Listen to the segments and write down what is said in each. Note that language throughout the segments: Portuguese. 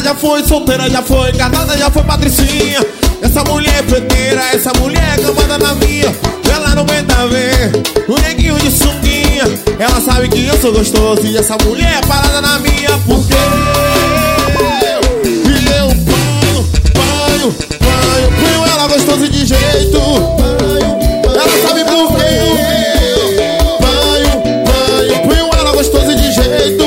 já foi solteira, já foi casada, já foi patricinha. Essa mulher é freteira, essa mulher que manda na minha. Ela não aguenta ver o neguinho de sunguinha. Ela sabe que eu sou gostoso e essa mulher é parada na minha. Porque eu ponho ela gostoso de jeito. Ela sabe por quê. Ponho ela gostoso de jeito.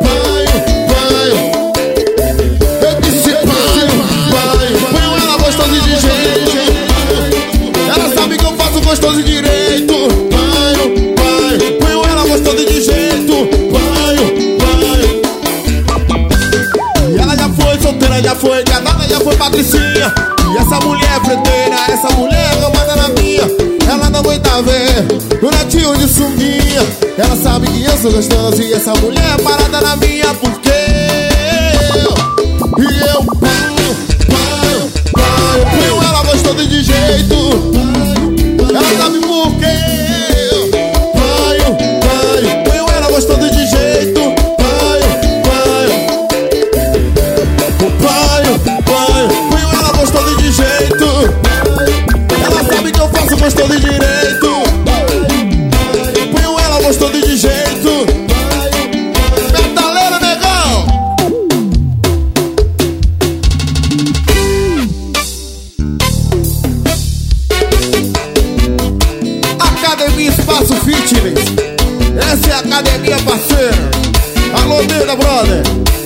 Eu disse ponho ela gostoso de jeito. Ela sabe que eu faço gostoso direito. Ponho ela gostoso de jeito. E ela já foi solteira, já foi casada, já foi patricinha. E essa mulher é freteira, essa mulher que manda na minha. Ela não aguenta ver o netinho de sunguinha. Ela sabe que eu sou gostoso e essa mulher é parada na minha. Porque eu ponho ela gostoso de jeito. Ela sabe por quê. Ponho ela gostoso de jeito. Ponho ela gostoso de jeito. Ela sabe que eu faço gostoso direito. Ponho ela gostoso de jeito. Metaleiro, negão. Academia Espaço Fitness. Essa é a academia, parceira. Alô, Nilda, brother.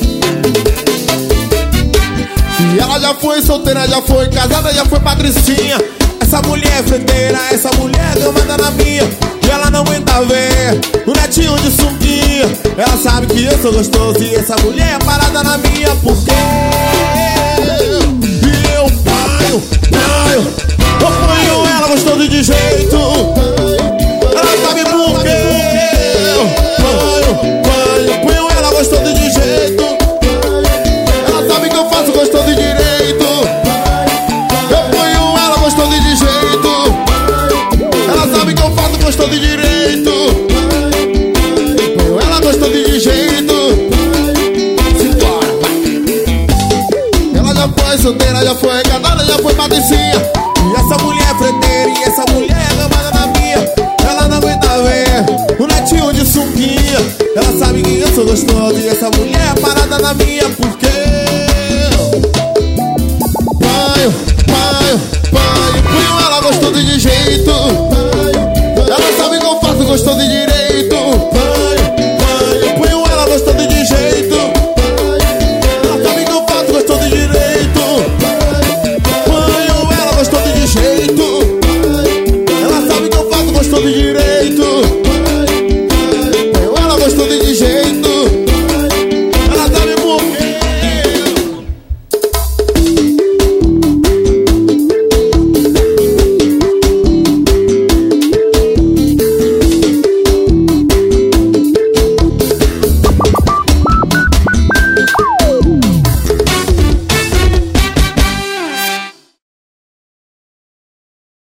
E ela já foi solteira, já foi casada, já foi patricinha. Essa mulher é freteira, essa mulher que manda na minha. E ela não aguenta ver o netinho de sunguinha. Ela sabe que eu sou gostoso e essa mulher é parada na minha. Porque eu ponho ela gostoso de jeito. Ela sabe por quê. Ponho ela gostoso de jeito. Ela sabe que eu faço gostoso direito. Eu ponho ela gostoso de jeito. Ela sabe que eu faço gostoso direito. Ponho ela gostoso de jeito. Simbora, vai. Ela já foi solteira, já foi casada, já foi patricinha. E essa mulher é freteira e essa mulher é amada na minha. Ela não aguenta ver o netinho de sunguinha. Ela sabe que eu sou gostoso e essa mulher é parada na minha. Porque ponho ela gostoso de jeito. Ela sabe que eu faço gostoso direito. Ponho ela gostoso de jeito. Ela sabe que eu faço gostoso direito. Ponho ela gostoso de jeito. Ela sabe que eu faço gostoso direito.